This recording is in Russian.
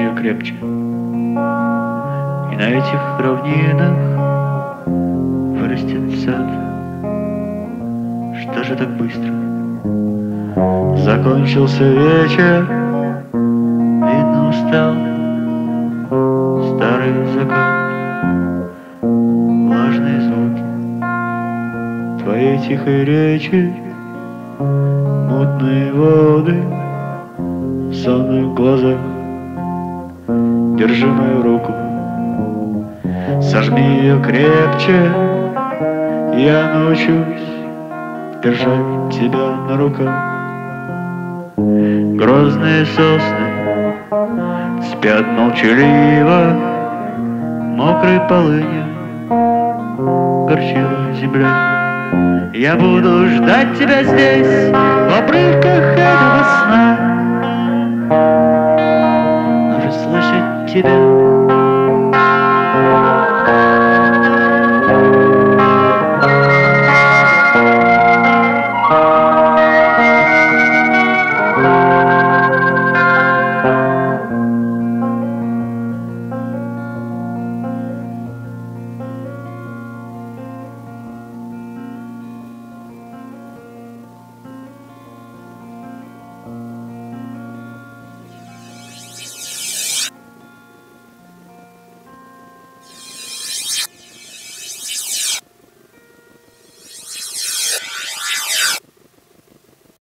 ее крепче. И на этих равнинах вырастет сад. Что же так быстро? Закончился вечер, видно, устал старый закат. Влажные звуки твоей тихой речи, мутные воды в сонных глазах. Держи мою руку, сожми ее крепче, я научусь держать тебя на руках. Грозные сосны спят молчаливо, мокрой полынью горчила земля. Я буду ждать тебя здесь, в обрывках этого сна, но же слышать тебя